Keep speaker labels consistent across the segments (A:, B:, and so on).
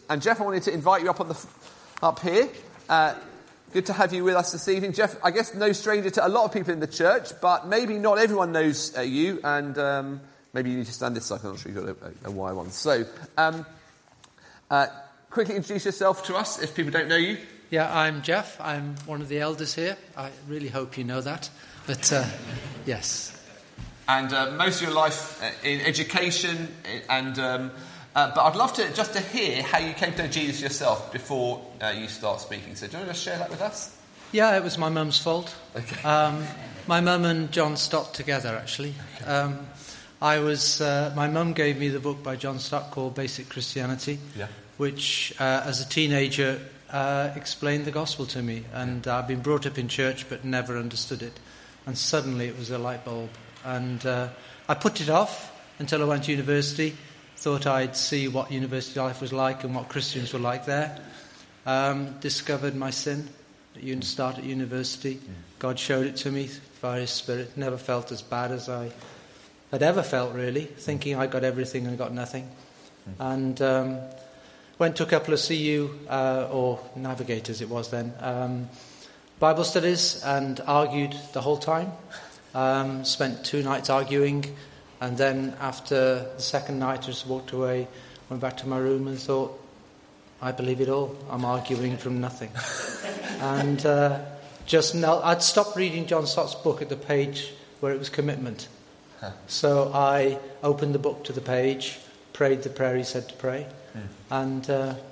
A: And Jeff, I wanted to invite you up here. Good to have you with us this evening. Jeff, I guess no stranger to a lot of people in the church, but maybe not everyone knows you, and maybe you need to stand this side. I'm not sure you've got a wire one. So, quickly introduce yourself to us if people don't know you.
B: Yeah, I'm Jeff. I'm one of the elders here. I really hope you know that. But, yes.
A: And most of your life in education, and but I'd love to hear how you came to know Jesus yourself before you start speaking. So do you want to share that with us?
B: Yeah, it was my mum's fault.
A: Okay.
B: My mum and John Stott together, actually. Okay. My mum gave me the book by John Stott called Basic Christianity, which, as a teenager, explained the gospel to me. And I've been brought up in church but never understood it. And suddenly it was a light bulb. And I put it off until I went to university. Thought I'd see what university life was like and what Christians were like there. Discovered my sin at start at university. God showed it to me by His Spirit. Never felt as bad as I had ever felt, really, thinking I got everything and got nothing. And went to a couple of CU, or Navigators it was then, Bible studies, and argued the whole time. Spent 2 nights arguing, and then after the second night I just walked away, went back to my room and thought, I believe it all. I'm arguing from nothing. And I'd stopped reading John Stott's book at the page where it was commitment. So I opened the book to the page, prayed the prayer he said to pray, and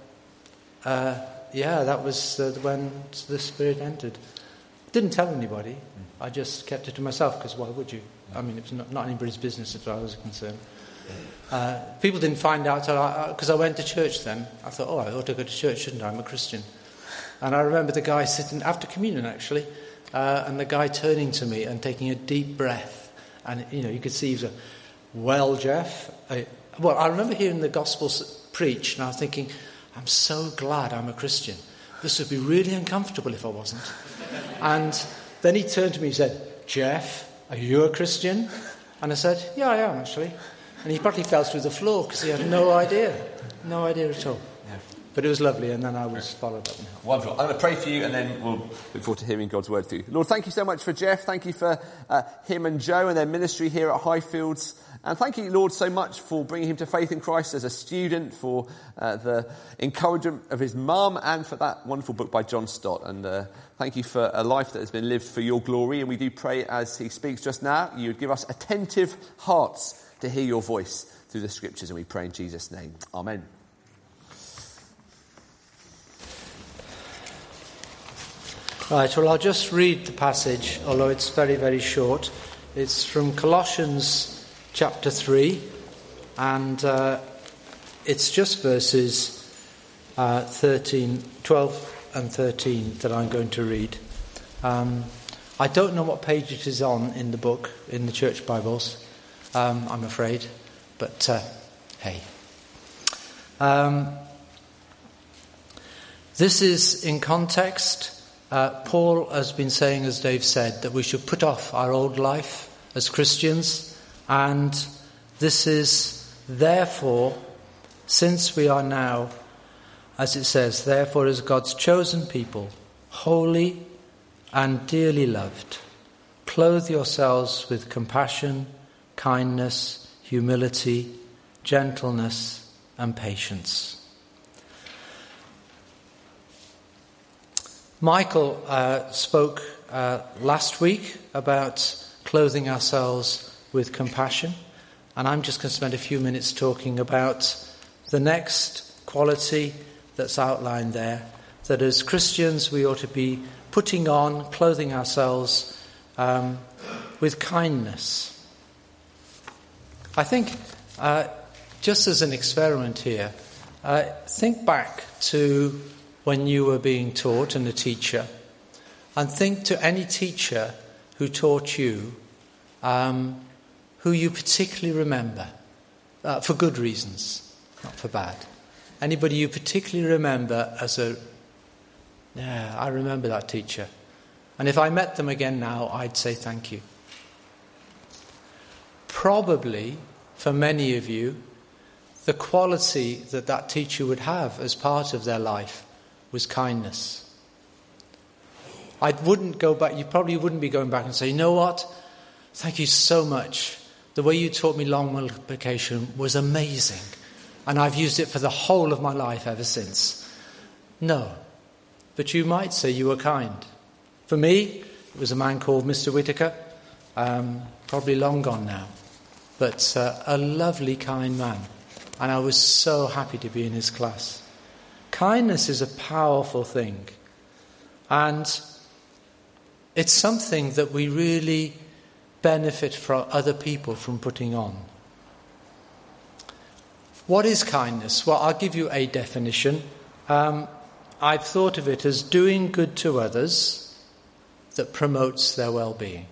B: that was when the Spirit entered. Didn't tell anybody. I just kept it to myself, because why would you? I mean, it was not anybody's business as far as I was concerned. People didn't find out because I went to church then. I thought, I ought to go to church, shouldn't I? I'm a Christian. And I remember the guy sitting after communion, actually, and the guy turning to me and taking a deep breath. And, you could see he was well, Jeff. I remember hearing the gospel preached, and I was thinking, I'm so glad I'm a Christian. This would be really uncomfortable if I wasn't. And then he turned to me and said, Jeff, are you a Christian? And I said, yeah, I am, actually. And he probably fell through the floor because he had no idea at all. Yeah. But it was lovely, and then I was followed up.
A: Wonderful. I'm going to pray for you, and then we'll look forward to hearing God's word through you. Lord, thank you so much for Jeff. Thank you for him and Joe and their ministry here at Highfields. And thank you, Lord, so much for bringing him to faith in Christ as a student, for the encouragement of his mum, and for that wonderful book by John Stott. And thank you for a life that has been lived for your glory. And we do pray as he speaks just now, you would give us attentive hearts to hear your voice through the scriptures. And we pray in Jesus' name. Amen.
B: Right, well, I'll just read the passage, although it's very, very short. It's from Colossians chapter 3, and it's just verses 12 and 13 that I'm going to read. I don't know what page it is on in the book, in the church Bibles, I'm afraid, but hey. This is in context. Paul has been saying, as Dave said, that we should put off our old life as Christians, and this is therefore, since we are now, as it says, therefore as God's chosen people, holy and dearly loved, clothe yourselves with compassion, kindness, humility, gentleness, and patience. Michael spoke last week about clothing ourselves with compassion, and I'm just going to spend a few minutes talking about the next quality that's outlined there, that as Christians we ought to be putting on, clothing ourselves with kindness. I think, just as an experiment here, think back to when you were being taught and a teacher, and think to any teacher who taught you, who you particularly remember, for good reasons, not for bad. Anybody you particularly remember as I remember that teacher. And if I met them again now, I'd say thank you. Probably, for many of you, the quality that teacher would have as part of their life was kindness. I wouldn't go back, you probably wouldn't be going back and say, you know what, thank you so much. The way you taught me long multiplication was amazing. And I've used it for the whole of my life ever since. No. But you might say you were kind. For me, it was a man called Mr. Whitaker, probably long gone now, but a lovely, kind man. And I was so happy to be in his class. Kindness is a powerful thing. And it's something that we really benefit from other people from putting on. What is kindness? Well, I'll give you a definition. I've thought of it as doing good to others that promotes their well-being.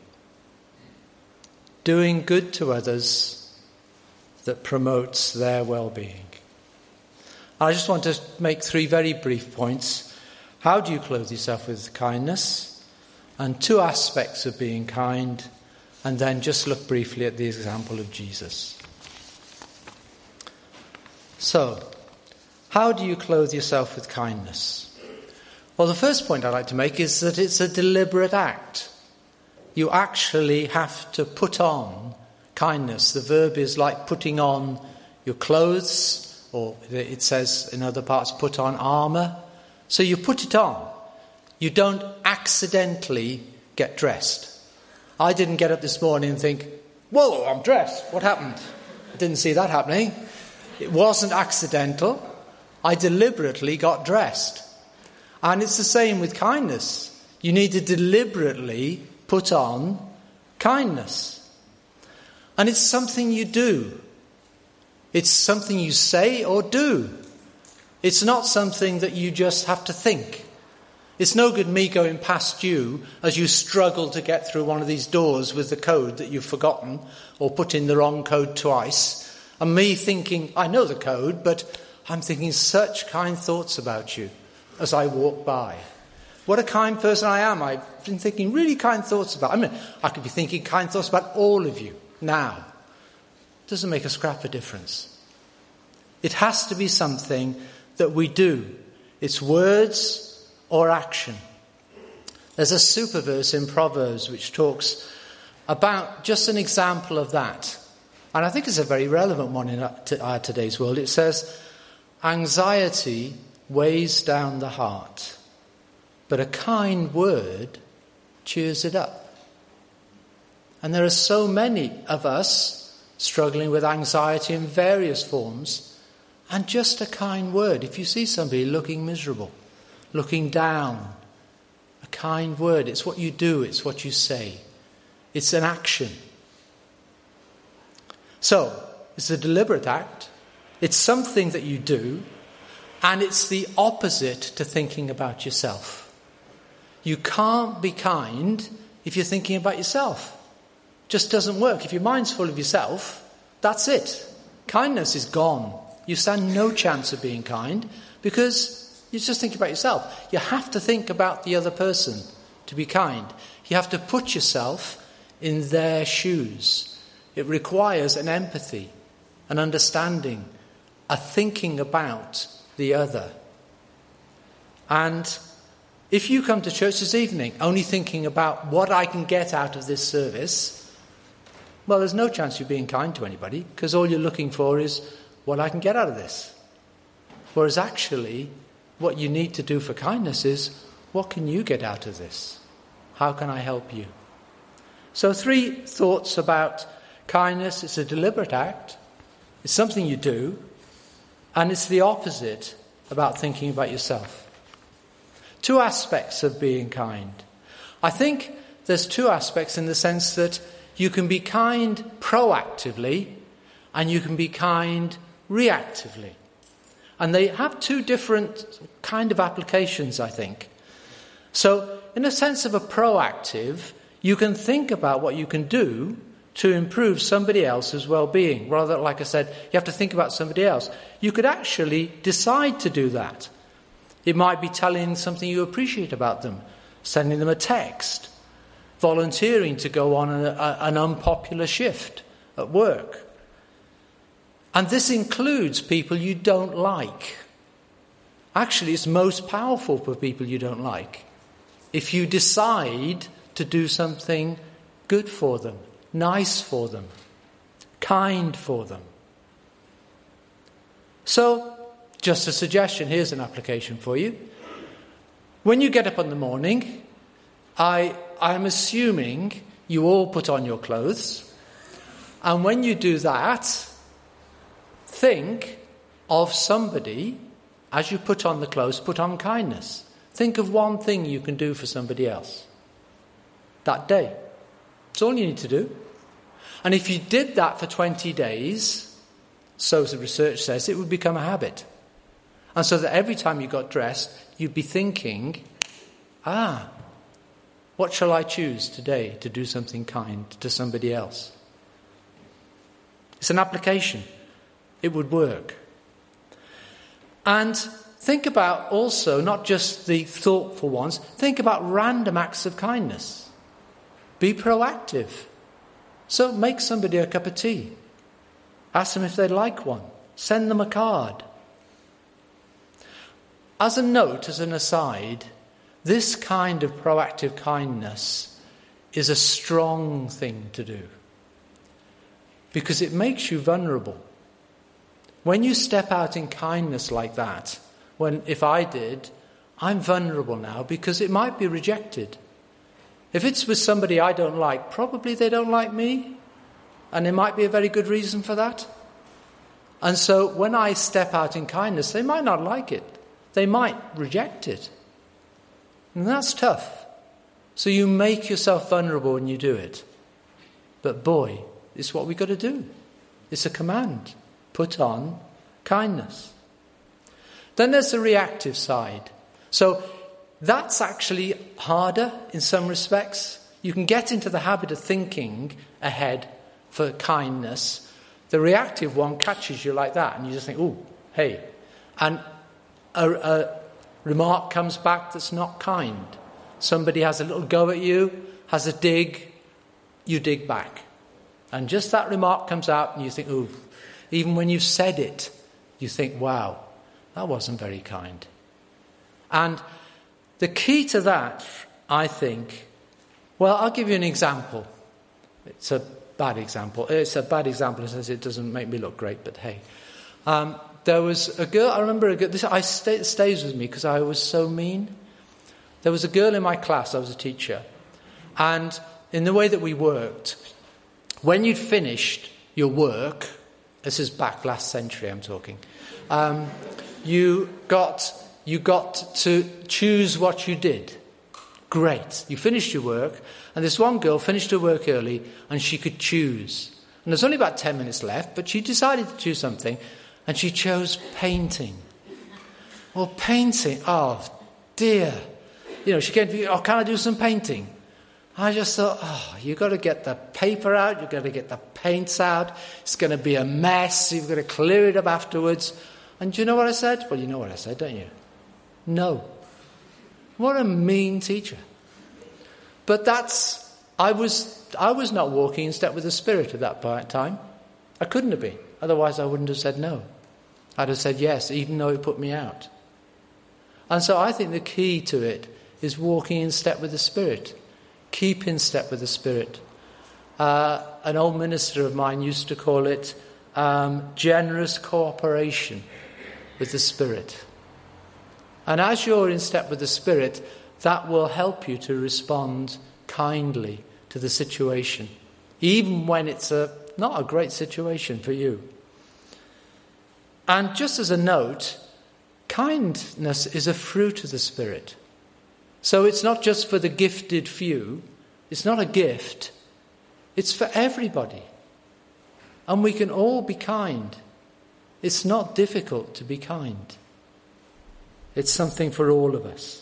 B: Doing good to others that promotes their well-being. I just want to make 3 very brief points. How do you clothe yourself with kindness? And 2 aspects of being kind. And then just look briefly at the example of Jesus. So, how do you clothe yourself with kindness? Well, the first point I'd like to make is that it's a deliberate act. You actually have to put on kindness. The verb is like putting on your clothes, or it says in other parts, put on armour. So you put it on. You don't accidentally get dressed. I didn't get up this morning and think, whoa, I'm dressed. What happened? I didn't see that happening. It wasn't accidental. I deliberately got dressed. And it's the same with kindness. You need to deliberately put on kindness. And it's something you do. It's something you say or do. It's not something that you just have to think. It's no good me going past you as you struggle to get through one of these doors with the code that you've forgotten or put in the wrong code twice. And me thinking, I know the code, but I'm thinking such kind thoughts about you as I walk by. What a kind person I am. I've been thinking really kind thoughts about. I could be thinking kind thoughts about all of you now. It doesn't make a scrap of difference. It has to be something that we do. It's words or action. There's a super verse in Proverbs which talks about just an example of that. And I think it's a very relevant one in our today's world. It says, anxiety weighs down the heart, but a kind word cheers it up. And there are so many of us struggling with anxiety in various forms, and just a kind word. If you see somebody looking miserable, looking down, a kind word. It's what you do, it's what you say. It's an action. So, it's a deliberate act. It's something that you do, and it's the opposite to thinking about yourself. You can't be kind if you're thinking about yourself. It just doesn't work. If your mind's full of yourself, that's it. Kindness is gone. You stand no chance of being kind because you're just thinking about yourself. You have to think about the other person to be kind. You have to put yourself in their shoes. It requires an empathy, an understanding, a thinking about the other. And if you come to church this evening only thinking about what I can get out of this service, well, there's no chance you're being kind to anybody because all you're looking for is what I can get out of this. Whereas actually, what you need to do for kindness is, what can you get out of this? How can I help you? So 3 thoughts about kindness. It's a deliberate act. It's something you do. And it's the opposite about thinking about yourself. 2 aspects of being kind. I think there's 2 aspects in the sense that you can be kind proactively and you can be kind reactively. And they have 2 different kind of applications, I think. So, in a sense of a proactive, you can think about what you can do to improve somebody else's well-being. Rather, like I said, you have to think about somebody else. You could actually decide to do that. It might be telling something you appreciate about them, sending them a text, volunteering to go on an unpopular shift at work. And this includes people you don't like. Actually, it's most powerful for people you don't like. If you decide to do something good for them, nice for them, kind for them. So, just a suggestion, here's an application for you. When you get up in the morning, I'm assuming you all put on your clothes. And when you do that, think of somebody, as you put on the clothes, put on kindness. Think of one thing you can do for somebody else that day. That's all you need to do. And if you did that for 20 days, so as the research says, it would become a habit. And so that every time you got dressed, you'd be thinking, what shall I choose today to do something kind to somebody else? It's an application. It would work. And think about also, not just the thoughtful ones, think about random acts of kindness. Be proactive. So make somebody a cup of tea. Ask them if they'd like one. Send them a card. As a note, as an aside, this kind of proactive kindness is a strong thing to do. Because it makes you vulnerable. When you step out in kindness like that, if I did, I'm vulnerable now because it might be rejected. If it's with somebody I don't like, probably they don't like me. And there might be a very good reason for that. And so when I step out in kindness, they might not like it. They might reject it. And that's tough. So you make yourself vulnerable when you do it. But boy, it's what we've got to do. It's a command. Put on kindness. Then there's the reactive side. So that's actually harder in some respects. You can get into the habit of thinking ahead for kindness. The reactive one catches you like that, and you just think, oh, hey. And a remark comes back that's not kind. Somebody has a little go at you, has a dig, you dig back. And just that remark comes out, and you think, oh, even when you've said it, you think, wow, that wasn't very kind. And the key to that, I think, well, I'll give you an example. It's a bad example. It's a bad example since it doesn't make me look great, but hey. There was a girl, I remember a girl, it stays with me because I was so mean. There was a girl in my class, I was a teacher, and in the way that we worked, when you'd finished your work, this is back last century I'm talking, you got to choose what you did. Great. You finished your work, and this one girl finished her work early, and she could choose. And there's only about 10 minutes left, but she decided to choose something, and she chose painting. Well, painting, oh dear. You know, she came to me, oh, can I do some painting? I just thought, oh, you've got to get the paper out, you've got to get the paints out, it's going to be a mess, you've got to clear it up afterwards. And do you know what I said? Well, you know what I said, don't you? No. What a mean teacher. But I was not walking in step with the Spirit at that time. I couldn't have been. Otherwise I wouldn't have said no. I'd have said yes, even though it put me out. And so I think the key to it is walking in step with the Spirit. Keep in step with the Spirit. An old minister of mine used to call it generous cooperation with the Spirit. And as you're in step with the Spirit, that will help you to respond kindly to the situation, even when it's not a great situation for you. And just as a note, kindness is a fruit of the Spirit. So it's not just for the gifted few. It's not a gift. It's for everybody. And we can all be kind. It's not difficult to be kind. It's something for all of us.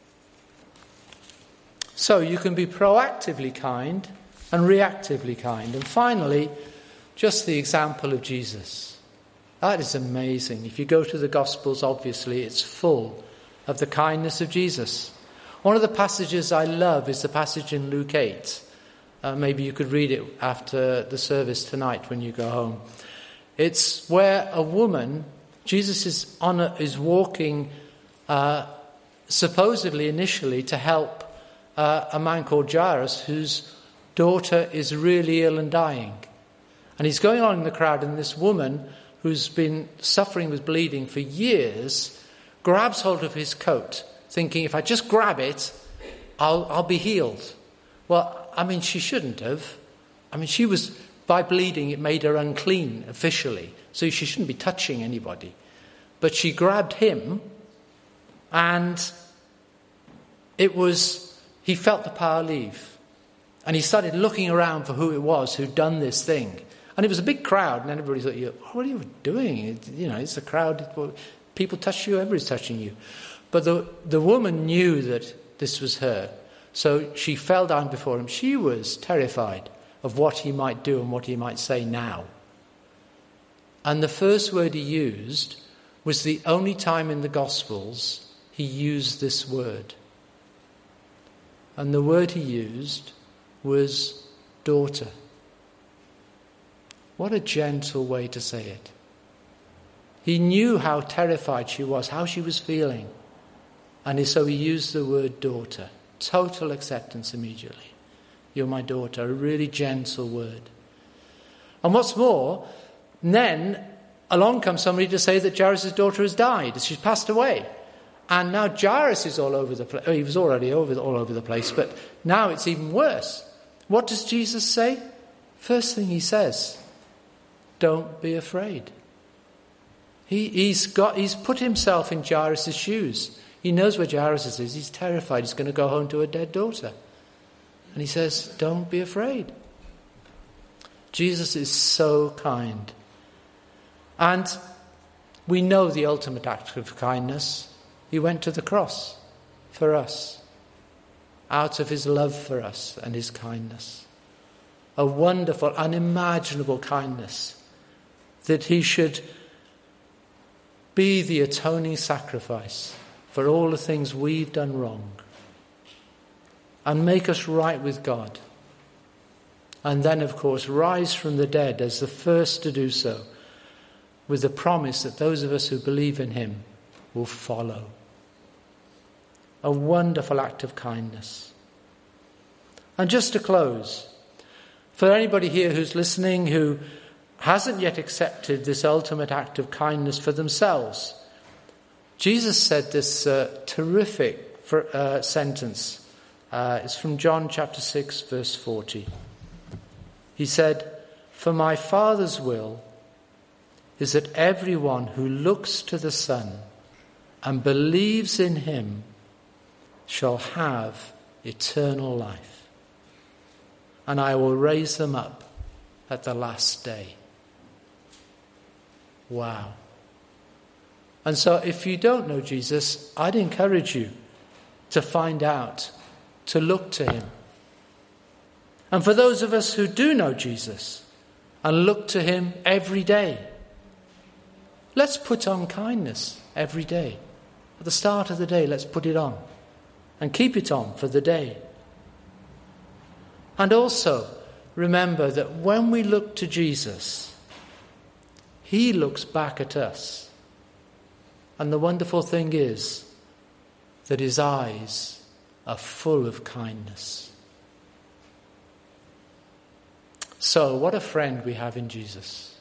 B: So you can be proactively kind and reactively kind. And finally, just the example of Jesus. That is amazing. If you go to the Gospels, obviously, it's full of the kindness of Jesus. One of the passages I love is the passage in Luke 8. Maybe you could read it after the service tonight when you go home. It's where a woman, Jesus is walking supposedly initially to help a man called Jairus whose daughter is really ill and dying. And he's going on in the crowd, and this woman who's been suffering with bleeding for years grabs hold of his coat, thinking, if I just grab it, I'll be healed. Well, I mean, she shouldn't have. I mean, she was, by bleeding, it made her unclean officially, so she shouldn't be touching anybody. But she grabbed him, and he felt the power leave. And he started looking around for who it was who'd done this thing. And it was a big crowd, and everybody thought, what are you doing? It's a crowd. People touch you, everybody's touching you. But the woman knew that this was her. So she fell down before him. She was terrified of what he might do and what he might say now. And the first word he used was the only time in the Gospels he used this word. And the word he used was daughter. What a gentle way to say it. He knew how terrified she was, how she was feeling. And so he used the word daughter. Total acceptance immediately. You're my daughter. A really gentle word. And what's more, then along comes somebody to say that Jairus' daughter has died. She's passed away. And now Jairus is all over the place. He was already all over the place, but now it's even worse. What does Jesus say? First thing he says, don't be afraid. He's put himself in Jairus' shoes. He knows where Jairus is. He's terrified. He's going to go home to a dead daughter. And he says, don't be afraid. Jesus is so kind. And we know the ultimate act of kindness. He went to the cross for us, out of his love for us and his kindness. A wonderful, unimaginable kindness that he should be the atoning sacrifice for all the things we've done wrong and make us right with God. And then, of course, rise from the dead as the first to do so, with the promise that those of us who believe in him will follow. A wonderful act of kindness. And just to close, for anybody here who's listening who hasn't yet accepted this ultimate act of kindness for themselves, Jesus said this terrific sentence. It's from John chapter 6, verse 40. He said, "For my Father's will is that everyone who looks to the Son and believes in him shall have eternal life, and I will raise them up at the last day." Wow. And so if you don't know Jesus, I'd encourage you to find out, to look to him. And for those of us who do know Jesus and look to him every day, let's put on kindness every day. At the start of the day, let's put it on and keep it on for the day. And also remember that when we look to Jesus, he looks back at us. And the wonderful thing is that his eyes are full of kindness. So what a friend we have in Jesus.